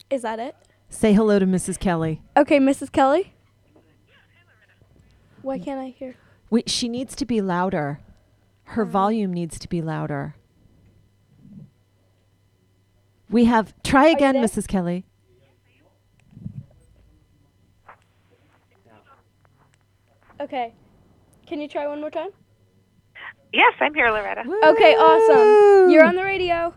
Is that it? Say hello to Mrs. Kelly. Okay, Mrs. Kelly? Why can't I hear? She needs to be louder. Her volume needs to be louder. Try you again, there? Mrs. Kelly. Okay. Can you try one more time? Yes, I'm here, Loretta. Okay, awesome. You're on the radio.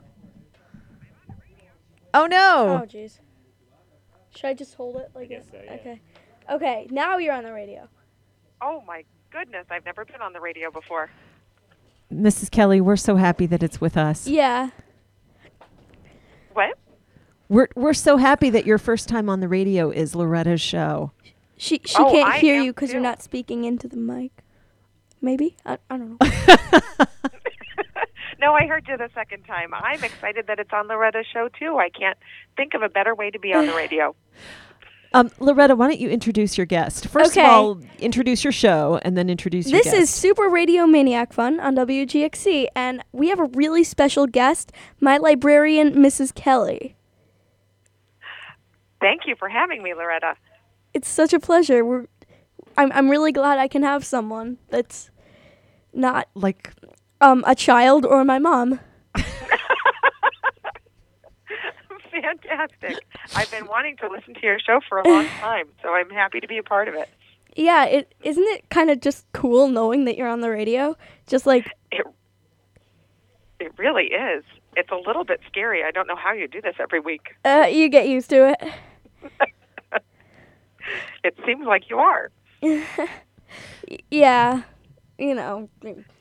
Oh, no. Oh, jeez. Should I just hold it like guess this? so, yeah. Okay. Okay, now you're on the radio. Oh, my goodness. I've never been on the radio before. Mrs. Kelly, we're so happy that it's with us. Yeah. What? We're so happy that your first time on the radio is Loretta's show. She Oh, can't I hear am you because you're too. not speaking into the mic. Maybe? I don't know. No, I heard you the second time. I'm excited that it's on Loretta's show, too. I can't think of a better way to be on the radio. Loretta, why don't you introduce your guest? First Okay. of all, introduce your show and then introduce your This guest. is Super Radio Maniac Fun on WGXC, and we have a really special guest, my librarian, Mrs. Kelly. Thank you for having me, Loretta. It's such a pleasure. I'm really glad I can have someone that's not like a child or my mom. Fantastic. I've been wanting to listen to your show for a long time, so I'm happy to be a part of it. Yeah, isn't it kind of just cool knowing that you're on the radio? Just like It really is. It's a little bit scary. I don't know how you do this every week. you get used to it. It seems like you are. Yeah, you know.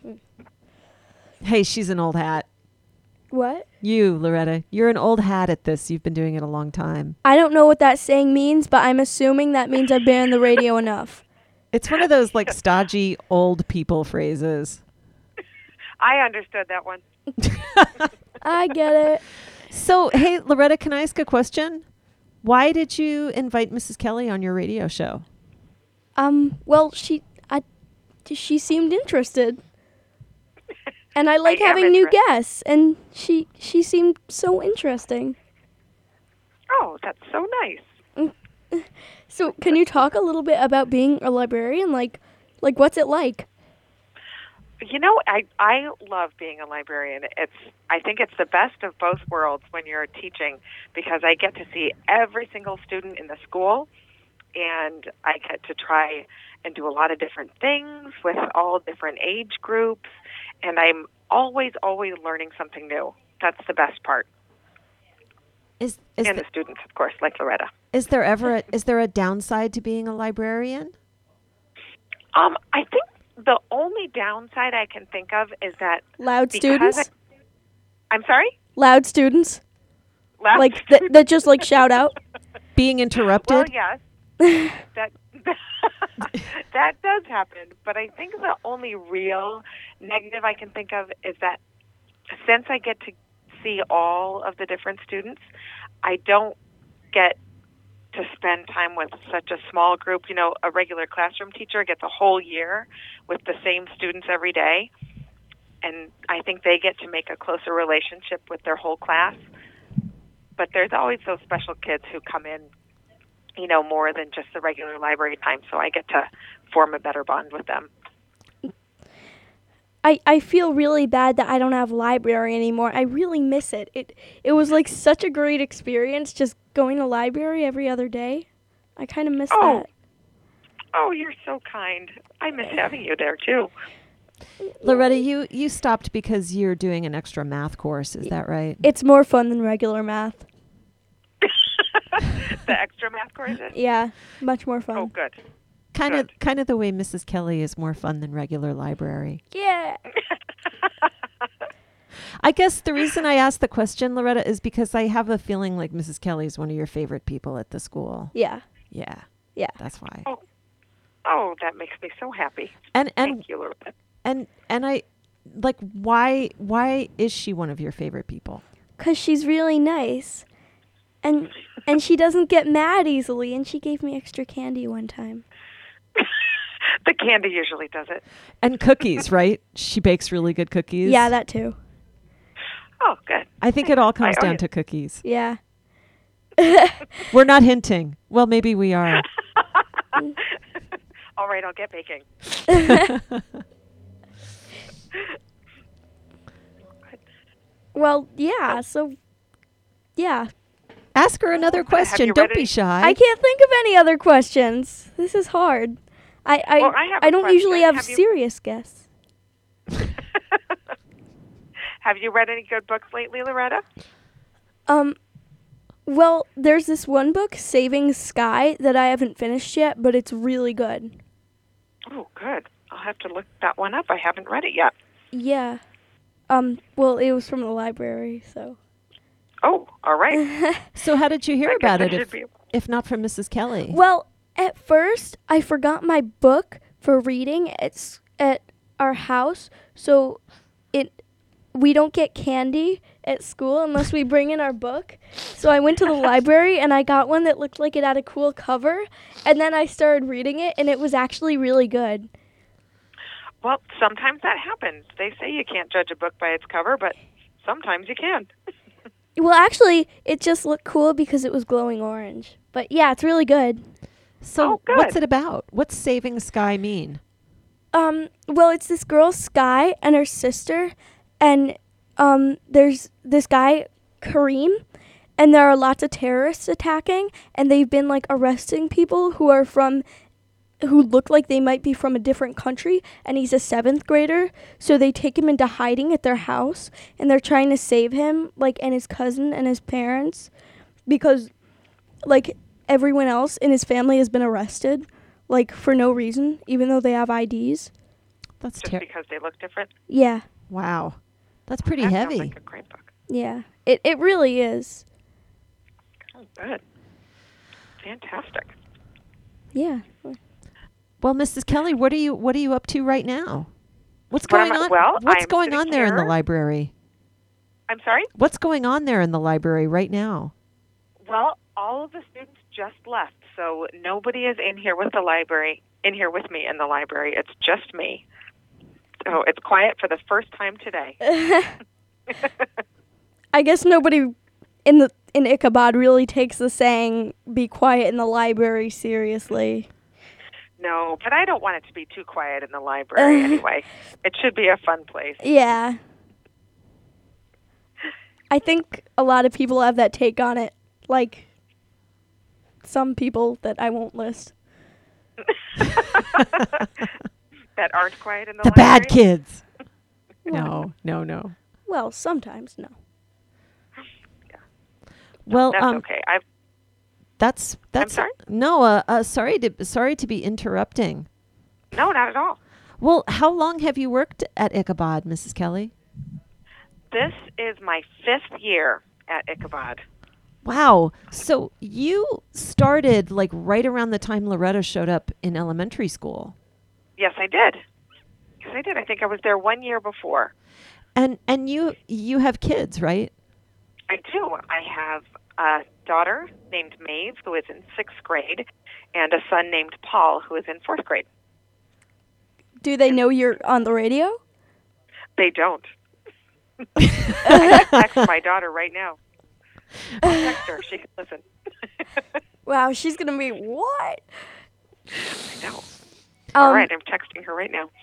Hey, she's an old hat. What? You, Loretta, you're an old hat at this. You've been doing it a long time. I don't know what that saying means, but I'm assuming that means I've been on the radio enough. It's one of those like stodgy old people phrases. I understood that one. I get it. So, hey, Loretta, can I ask a question? Why did you invite Mrs. Kelly on your radio show? Well, she seemed interested. And I like I am having new interested. guests, and she seemed so interesting. Oh, that's so nice. So, can you talk a little bit about being a librarian? Like what's it like? You know, I love being a librarian. I think it's the best of both worlds when you're teaching, because I get to see every single student in the school, and I get to try and do a lot of different things with all different age groups, and I'm always learning something new. That's the best part. Is And the students, of course, like Loretta. is there a downside to being a librarian? I think the only downside I can think of is that Loud because students? I'm sorry? Loud students? Loud Like that just like shout out? Being interrupted? Well, yes. that that does happen, but I think the only real negative I can think of is that since I get to see all of the different students, I don't get to spend time with such a small group. You know, a regular classroom teacher gets a whole year with the same students every day, and I think they get to make a closer relationship with their whole class. But there's always those special kids who come in, you know, more than just the regular library time, so I get to form a better bond with them. I feel really bad that I don't have library anymore. I really miss it. It was like such a great experience just going to library every other day. I kind of miss Oh. that. Oh, you're so kind. I miss having you there, too. Loretta, you stopped because you're doing an extra math course. Is that right? It's more fun than regular math. The extra math courses? Yeah, much more fun. Oh, good. Kind of the way Mrs. Kelly is more fun than regular library. Yeah. I guess the reason I asked the question, Loretta, is because I have a feeling like Mrs. Kelly is one of your favorite people at the school. Yeah. Yeah. Yeah. That's why. Oh, that makes me so happy. And Thank you, Loretta. and I like why is she one of your favorite people? 'Cause she's really nice. And she doesn't get mad easily, and she gave me extra candy one time. The candy usually does it. And cookies, right? She bakes really good cookies. Yeah, that too. Oh, good. I think it all comes I owe down you. to cookies. Yeah. We're not hinting. Well, maybe we are. All right, I'll get baking. Well, yeah. So, yeah. Ask her another question. you Don't read be it? shy. I can't think of any other questions. This is hard. Well, I have I a don't usually question. have Have you- serious guests. Have you read any good books lately, Loretta? Well, there's this one book, Saving Sky, that I haven't finished yet, but it's really good. Oh, good. I'll have to look that one up. I haven't read it yet. Yeah. Well, it was from the library, so. Oh, all right. So how did you hear I guess about I it should be- if not from Mrs. Kelly? Well, at first, I forgot my book for reading at our house, so we don't get candy at school unless we bring in our book. So I went to the library and I got one that looked like it had a cool cover, and then I started reading it, and it was actually really good. Well, sometimes that happens. They say you can't judge a book by its cover, but sometimes you can. Well, actually, it just looked cool because it was glowing orange. But yeah, it's really good. So Oh, good. what's it about? What's Saving Sky mean? Well, it's this girl, Sky, and her sister, and there's this guy, Kareem, and there are lots of terrorists attacking, and they've been like arresting people who look like they might be from a different country, and he's a 7th grader, so they take him into hiding at their house, and they're trying to save him, like, and his cousin and his parents, because, like, everyone else in his family has been arrested, like, for no reason, even though they have IDs. That's Just because they look different. Yeah, wow. That's pretty That heavy. sounds like a great book. yeah. It really is. Oh, good. Fantastic. Yeah. Well, Mrs. Kelly, what are you up to right now? What's What am going I- on? well, What's I'm going sitting on there in the here. library? I'm sorry? What's going on there in the library right now? Well, all of the students just left, so nobody is in here with me in the library. It's just me. So it's quiet for the first time today. I guess nobody in Ichabod really takes the saying "be quiet in the library" seriously. No, but I don't want it to be too quiet in the library anyway. It should be a fun place. Yeah. I think a lot of people have that take on it, like some people that I won't list. That aren't quiet in the The library? bad kids. No. Well, sometimes no. Well, That's okay. that's sorry? No, sorry to be interrupting. No, not at all. Well, how long have you worked at Ichabod, Mrs. Kelly? This is my 5th year at Ichabod. Wow. So you started like right around the time Loretta showed up in elementary school. Yes, I did. Yes, I did. I think I was there 1 year before. And you have kids, right? I do. I have a daughter named Maeve, who is in 6th grade, and a son named Paul, who is in 4th grade. Do they know you're on the radio? They don't. I can text my daughter right now. I'll text her. She can listen. Wow, she's gonna be what? I know. All right, I'm texting her right now.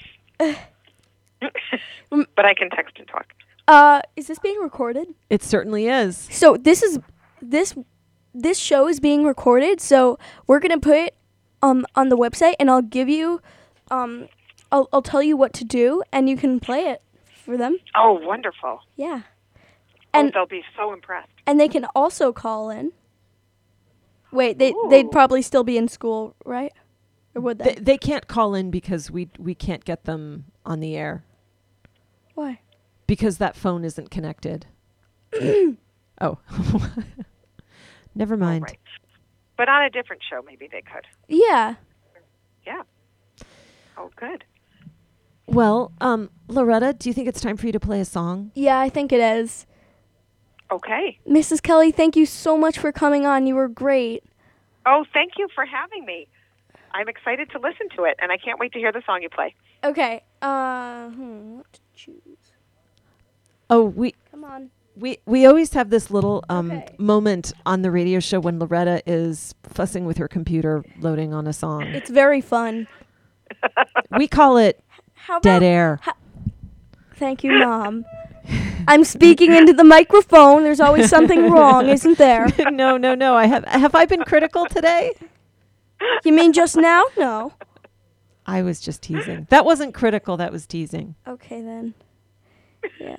But I can text and talk. Is this being recorded? It certainly is. So this show is being recorded. So we're gonna put it on the website, and I'll give you, I'll tell you what to do, and you can play it for them. Oh, wonderful. Yeah, And And- they'll be so impressed. and they can also call in. Wait, they'd Ooh. probably still be in school, right? Or would they? They can't call in because we can't get them on the air Why? because that phone isn't connected. Oh. Never mind. Right. But on a different show, maybe they could. Yeah. Yeah. Oh, good. Well, Loretta, do you think it's time for you to play a song? Yeah, I think it is. Okay. Mrs. Kelly, thank you so much for coming on. You were great. Oh, thank you for having me. I'm excited to listen to it, and I can't wait to hear the song you play. Okay. What to choose? Oh, we Come on. We always have this little Okay. moment on the radio show when Loretta is fussing with her computer loading on a song. It's very fun. We call it How about dead air. Thank you, Mom. I'm speaking into the microphone. There's always something wrong, isn't there? No. Have I been critical today? You mean just now? No. I was just teasing. That wasn't critical. That was teasing. Okay, then. Yeah.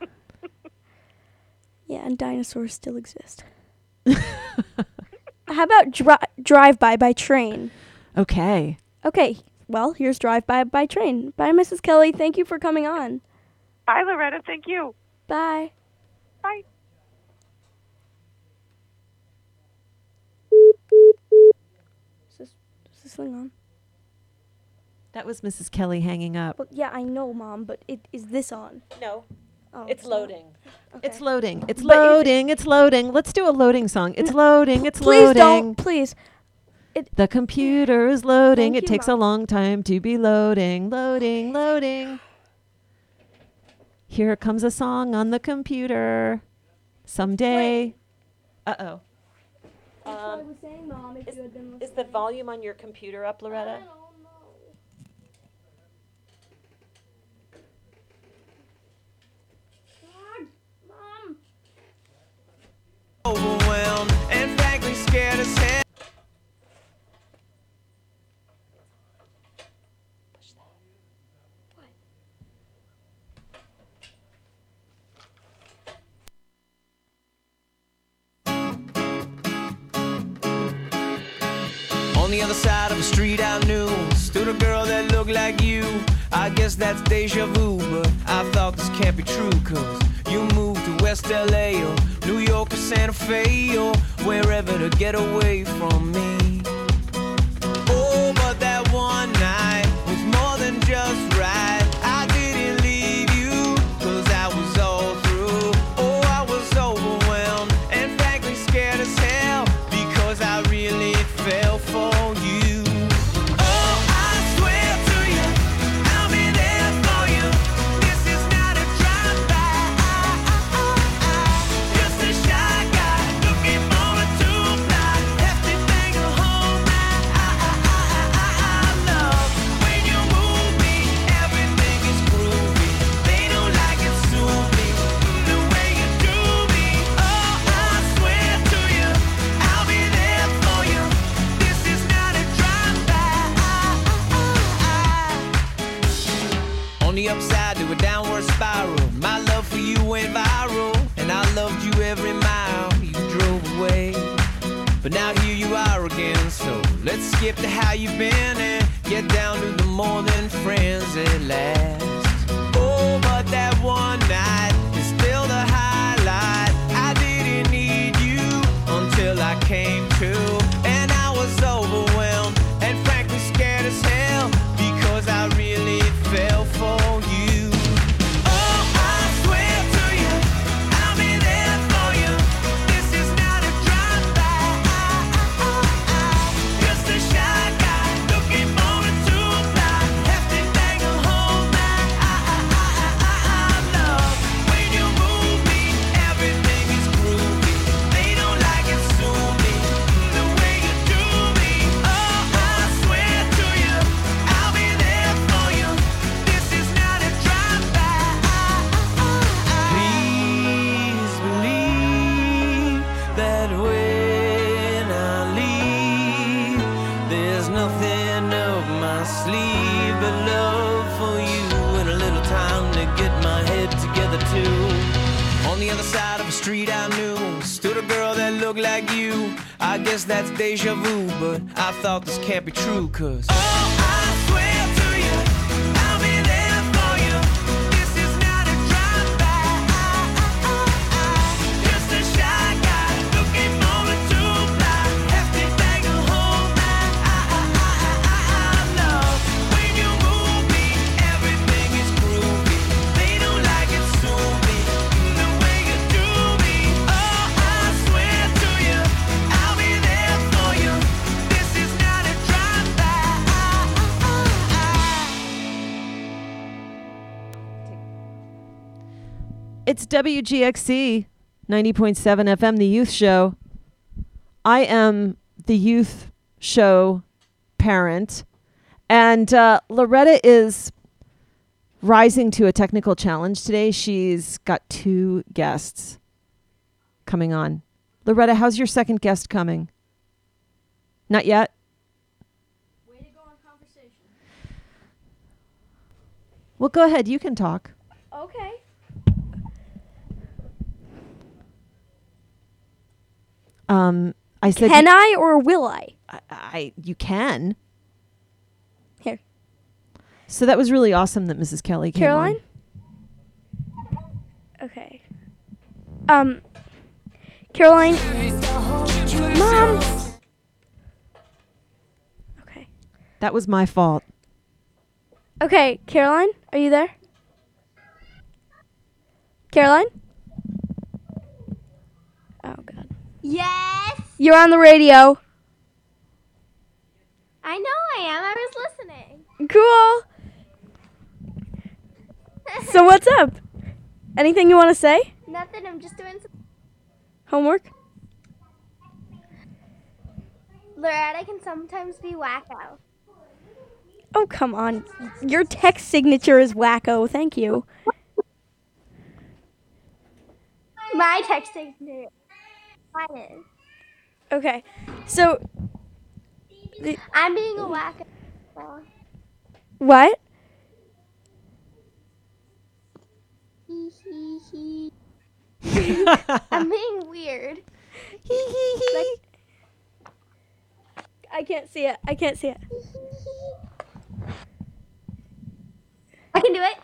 Yeah, and dinosaurs still exist. How about drive-by by train? Okay. Okay, well, here's drive-by by train. Bye, Mrs. Kelly. Thank you for coming on. Bye, Loretta. Thank you. Bye. Bye. Is this thing on? That was Mrs. Kelly hanging up. Well, yeah, I know, Mom, but is this on? No. Oh, It's not. loading. Okay. It's loading. It's But is it- loading. It's loading. Let's do a loading song. It's loading. It's Please loading. don't. Please. The computer is loading. Thank It you, takes Mom. a long time to be loading. Loading. Here comes a song on the computer. Someday. Uh-oh. That's what I was saying, Mom, if you had been listening. Is the volume on your computer up, Loretta? I don't know. God, Mom. Overwhelmed and frankly scared as hell. On the other side of the street I knew stood a girl that looked like you. I guess that's deja vu, but I thought this can't be true, cause you moved to West LA or New York or Santa Fe or wherever to get away from me. Oh, but that one night was more than just right. I didn't leave you, cause I was all through. Oh, I was overwhelmed and frankly scared as hell, because I really fell for you. Oh, I swear to you, I'll be there for you. This is not a drive-by. Just a shy guy looking for a two-fly. Hefty thing to hold my love. When you move me, everything is groovy. They don't like it, sue me the way you do me. Oh, I swear to you, I'll be there for you. This is not a drive-by. On the upside to a downward spiral, my love for you went viral, and I loved you every mile you drove away. But now here you are again, so let's skip to how you've been and get down to the more than friends at last. Oh, but that one night is still the highlight. I didn't need you until I came to, and I was overwhelmed and frankly scared as hell, because I really fell for you. Oh, I swear to you, I'll be there for you. This is not a drive-by. Just a shy guy looking for a two-fly. Hefty thing to hold my love. When you move me, everything is groovy. They don't like it, sue me the way you do me. Oh, I swear to you, I'll be there for you. This is not a drive-by. Please believe that when I leave, there's nothing up my sleeve but love for you and a little time to get my head together too. On the other side of the street I knew stood a girl that looked like you. I guess that's deja vu, but I thought this can't be true, cause oh, I swear to you, I'll be there for you. This is not a drive-by. Just a shy guy looking for a two-fly. Hefty thing to hold my love. When you move me, everything is groovy. They don't like it, sue me the way you do me. Oh, I swear to you, I'll be there for you. This is not a drive-by. It's WGXC 90.7 FM, the youth show. I am the youth show parent. And Loretta is rising to a technical challenge today. She's got 2 guests coming on. Loretta, how's your second guest coming? Not yet? Way to go on conversation. Well, go ahead. You can talk. Okay. I said Can I or will I? you can. Here. So that was really awesome that Mrs. Kelly came Caroline? on. Okay. Caroline. Mom. Okay. That was my fault. Okay, Caroline, are you there? Caroline? Oh, God. Yes, You're on the radio. I know I am. I was listening. Cool. So what's up? Anything you want to say? Nothing. I'm just doing some. Homework? Loretta can sometimes be wacko. Oh, come on. Your text signature is wacko. Thank you. My texting. Mine is. Okay. So, I'm being a wacko. what? I'm being weird. I can't see it. I can't see it. I can do it.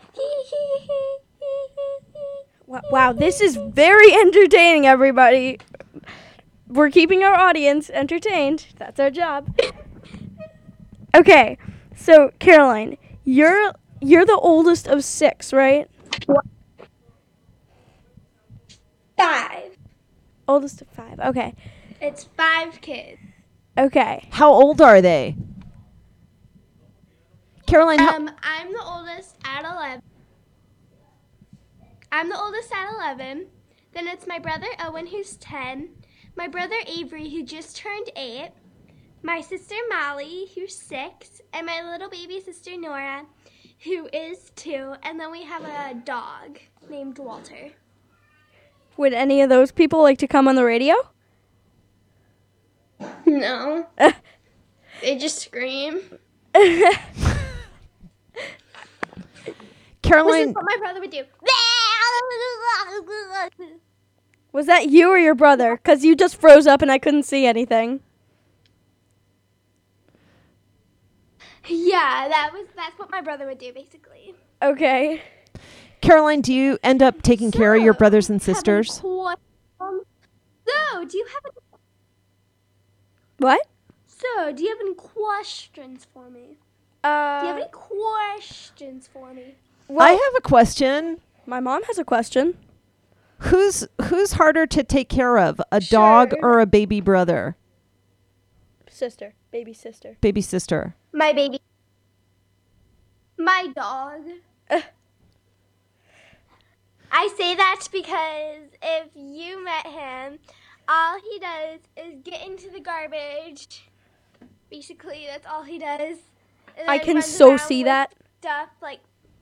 Wow, this is very entertaining, everybody. We're keeping our audience entertained. That's our job. Okay, so Caroline, you're the oldest of 6, right? 5. Oldest of 5. Okay. It's 5 kids. Okay. How old are they? Caroline, I'm the oldest at 11. I'm the oldest at 11. Then it's my brother Owen, who's 10. My brother Avery, who just turned 8. My sister Molly, who's 6. And my little baby sister Nora, who is 2. And then we have a dog named Walter. Would any of those people like to come on the radio? No. They just scream. Caroline, This is what my brother would do. Was that you or your brother? Because you just froze up and I couldn't see anything. Yeah, that's what my brother would do, basically. Okay. Caroline, do you end up taking care of your brothers and sisters? So, do you have What? do you have any questions for me? Do you have any questions for me? Well, I have a question. my mom has a question. Who's harder to take care of, a dog Sure. or a baby brother? Sister. Baby sister. Baby sister. My baby. My dog. I say that because if you met him, all he does is get into the garbage. Basically, that's all he does. And I then can runs so around see with that. Stuff like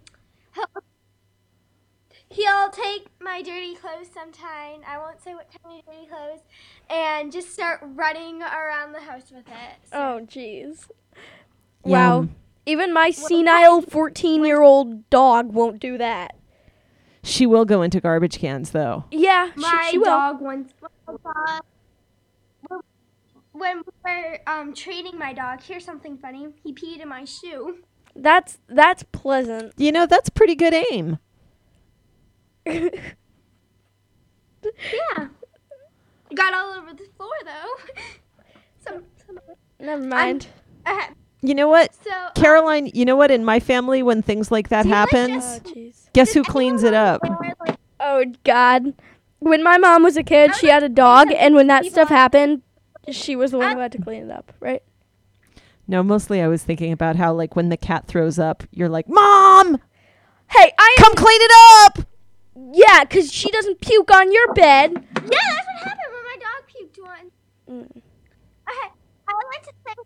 he'll take my dirty clothes sometime. I won't say what kind of dirty clothes, and just start running around the house with it. So. Oh, jeez. Wow. Yum. Even my senile 14-year-old dog won't do that. She will go into garbage cans, though. Yeah, My she will. dog once. When we were training my dog, here's something funny. He peed in my shoe. That's pleasant. You know, that's pretty good aim. Yeah. It got all over the floor though. some Never mind. You know what? So Caroline, you know what? In my family, when things like that Do you like happens, Oh, jeez. guess who cleans it up? Oh, God. When my mom was a kid, she had a dog, and when that stuff happened, she was the one who had to clean it up, right? No, mostly I was thinking about how, like, when the cat throws up, you're like, Mom, Hey, come clean it up! Yeah, 'cause she doesn't puke on your bed. Yeah, that's what happened when my dog puked once. Okay, I would like to sing.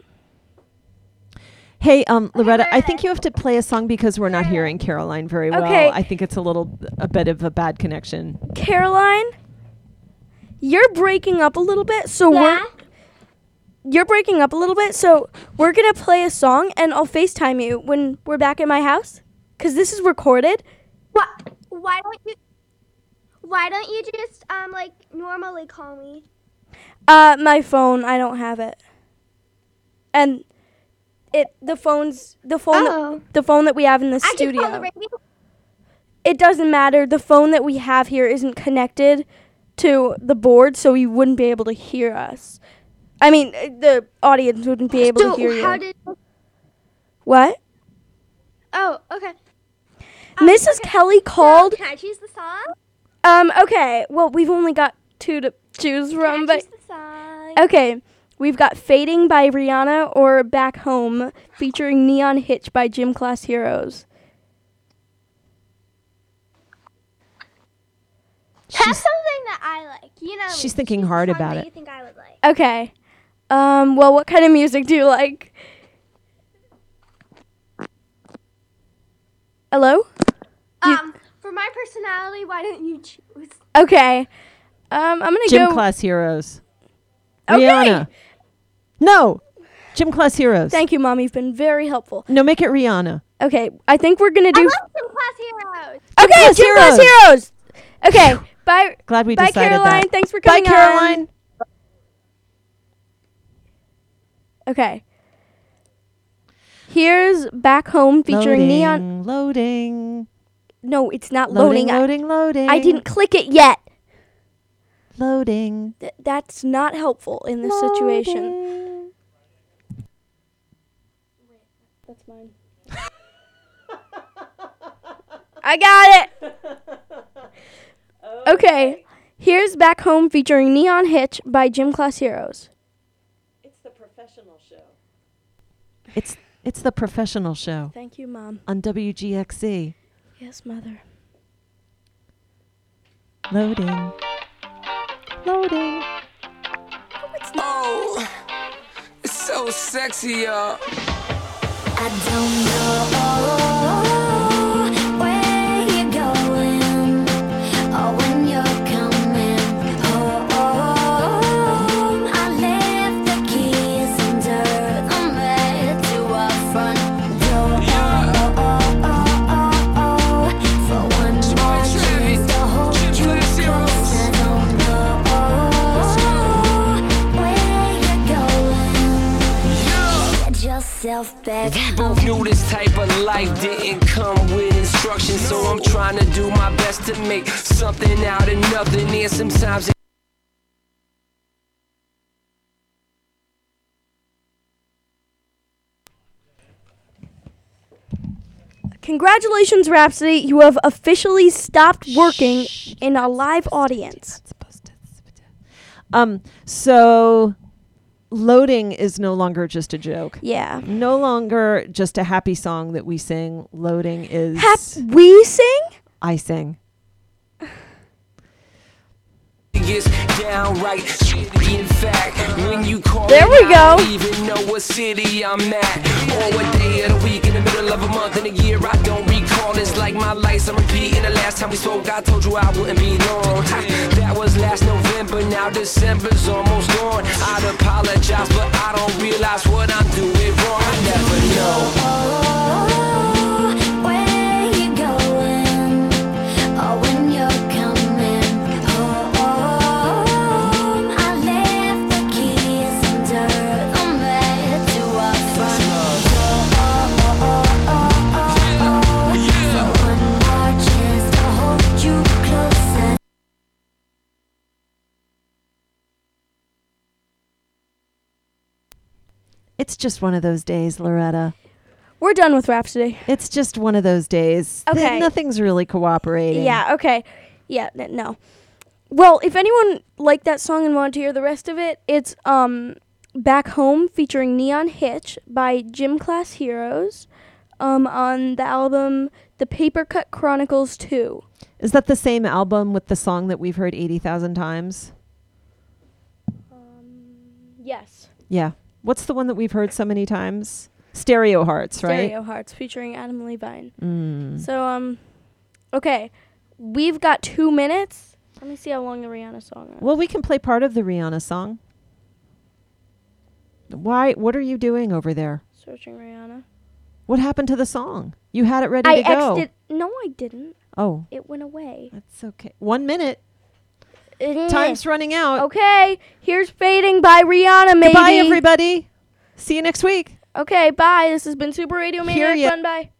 Hey, Loretta, I Loretta. think you have to play a song because we're not hearing Caroline very well. Okay. I think it's a bit of a bad connection. Caroline, you're breaking up a little bit, so Yeah. you're breaking up a little bit, so we're gonna play a song, and I'll FaceTime you when we're back at my house, 'cause this is recorded. What? Why don't you just like normally call me? My phone, I don't have it, and the phone that we have in the I can studio. call the radio. It doesn't matter. The phone that we have here isn't connected to the board, so you wouldn't be able to hear us. I mean, the audience wouldn't be able to hear you. How did? What? Oh, okay. Mrs. Kelly called. Can I choose the song? Okay. Well, we've only got 2 to choose from, Can I but choose the song? okay. We've got Fading by Rihanna or Back Home featuring Neon Hitch by Gym Class Heroes. Have something that I like. You know, She's thinking choose the hard song about that it. You think I would like? Okay. Well, what kind of music do you like? Hello? For my personality, why don't you choose? Okay. I'm gonna Gym go. Class Heroes. Okay. Rihanna. No. Gym Class Heroes. Thank you, Mom. You've been very helpful. No, make it Rihanna. Okay, I think we're gonna I do. love Gym Class Heroes. Okay, Class Gym Class Heroes. Okay, bye. Glad we Bye, decided Caroline. that. Thanks for Bye, coming on. Caroline. Okay. Here's Back Home featuring Neon. Loading. No, it's not Loading, loading. loading. I didn't click it yet. Loading. That's not helpful in this situation. Loading. That's mine. I got it. Okay. Here's Back Home featuring Neon Hitch by Gym Class Heroes. It's the professional show. It's the professional show Thank you, Mom. on WGXC. Yes, Mother. Loading. Loading. Oh, it's so sexy, y'all. I don't know where you're going or when you're coming home. I left the keys under the bed to our front door. For one more chance to hold you close. I don't know where you're going. Get yourself back We both knew this type of life didn't come with instructions, so I'm trying to do my best to make something out of nothing. And sometimes Congratulations, Rhapsody. You have officially stopped working in a live audience. So loading is no longer just a joke. Yeah. No longer just a happy song that we sing. Loading is We sing? I sing. gets downright shitty. In fact, when you call There me, we I go. don't even know what city I'm at or what day of the week, in the middle of a month, in a year. I don't recall. It's like my lights are repeating. The last time we spoke, I told you I wouldn't be long. That was last November. Now December's almost gone. I'd apologize, but I don't realize what I'm doing wrong. I never know. where you going or when you're coming home. I left the keys under the bed to our front door. For one more chance to hold you closer. It's just one of those days, Loretta. We're done with Rhapsody. It's just one of those days. Okay. Nothing's really cooperating. Yeah, okay. Yeah, no. Well, if anyone liked that song and wanted to hear the rest of it, it's Back Home featuring Neon Hitch by Gym Class Heroes on the album The Paper Cut Chronicles 2. Is that the same album with the song that we've heard 80,000 times? Yes. Yeah. What's the one that we've heard so many times? Stereo Hearts, right? Stereo Hearts featuring Adam Levine. Mm. So, okay. We've got 2 minutes. Let me see how long the Rihanna song is. Well, we can play part of the Rihanna song. Why? What are you doing over there? Searching Rihanna. What happened to the song? You had it ready to go. No, I didn't. Oh, It went away. that's okay. 1 minute. Time's running out. Okay. Here's Fading by Rihanna, maybe. Goodbye, everybody. See you next week. Okay, bye. This has been Super Radio Hear Maniac ya. Fun. Bye.